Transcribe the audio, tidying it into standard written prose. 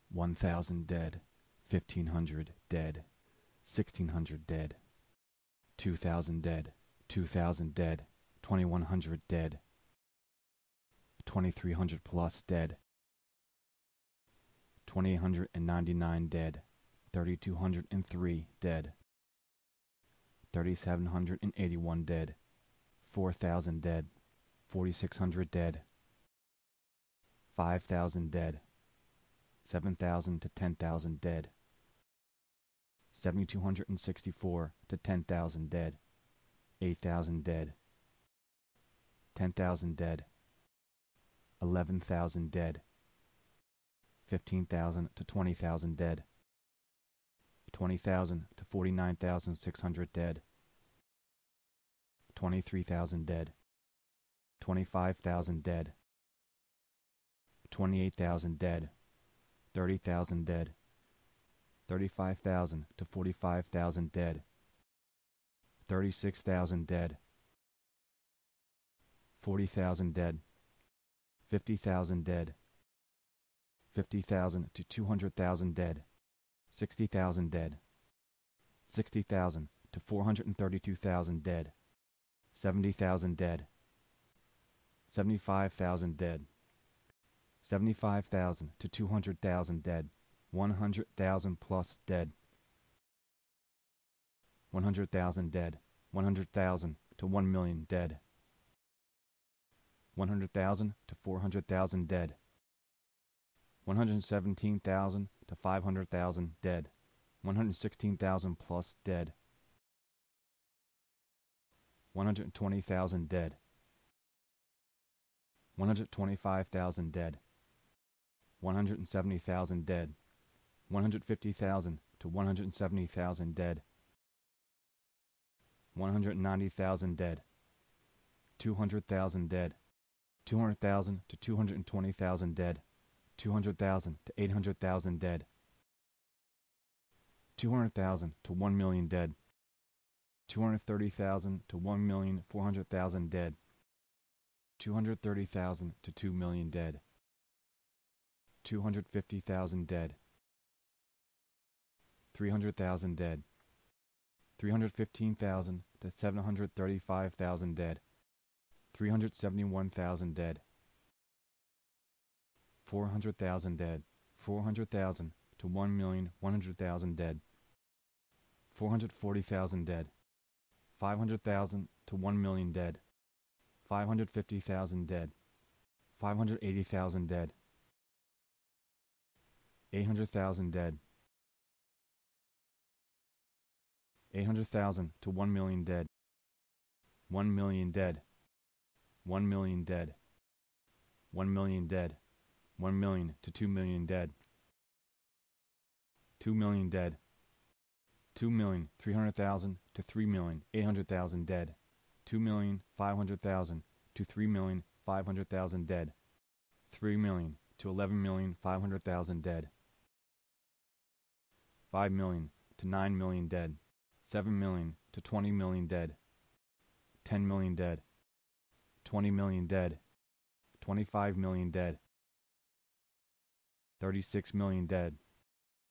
1,000 dead, 1,500 dead, 1,600 dead, 2,000 dead, 2,000 dead, 2,100 dead, 2,300 plus dead, 2,899 dead, 3,203 dead, 3,781 dead, 4,000 dead, 4,600 dead, 5,000 dead, 7,000 to 10,000 dead, 7,264 to 10,000 dead, 8,000 dead, 10,000 dead, 11,000 dead, 15,000 to 20,000 dead, 20,000 to 49,600 dead, 23,000 dead, 25,000 dead, 28,000 dead, 30,000 dead, 35,000 to 45,000 dead, 36,000 dead, 40,000 dead, 50,000 dead, 50,000 to 200,000 dead, 60,000 dead, 60,000 to 432,000 dead, 70,000 dead, 75,000 dead, 75,000 to 200,000 dead, 100,000 plus dead, 100,000 dead, 100,000 to 1 million dead, 100,000 to 400,000 dead, 117,000 to 500,000 dead, 116,000 plus dead, 120,000 dead, 125,000 dead, 170,000 dead, 150,000 to 170,000 dead, 190,000 dead, 200,000 dead, 200,000 to 220,000 dead, 200,000 to 800,000 dead, 200,000 to 1 million dead, 230,000 to 1,400,000 dead, 230,000 to 2 million dead, 250,000 dead, 300,000 dead, 315,000 to 735,000 dead, 371,000 dead, 400,000 dead, 400,000 to 1,100,000 dead, 440,000 dead, 500,000 to 1 million dead, 550,000 dead, 580,000 dead, 800,000 dead, 800,000 to 1 million dead, 1 million dead, 1 million dead, 1 million dead, 1 million to 2 million dead, 2 million dead, 2,300,000 to 3,800,000 dead, 2,500,000 to 3,500,000 dead, 3 million to 11,500,000 dead, 5 million to 9 million dead, 7 million to 20 million dead, 10 million dead, 20 million dead, 25 million dead, 36 million dead,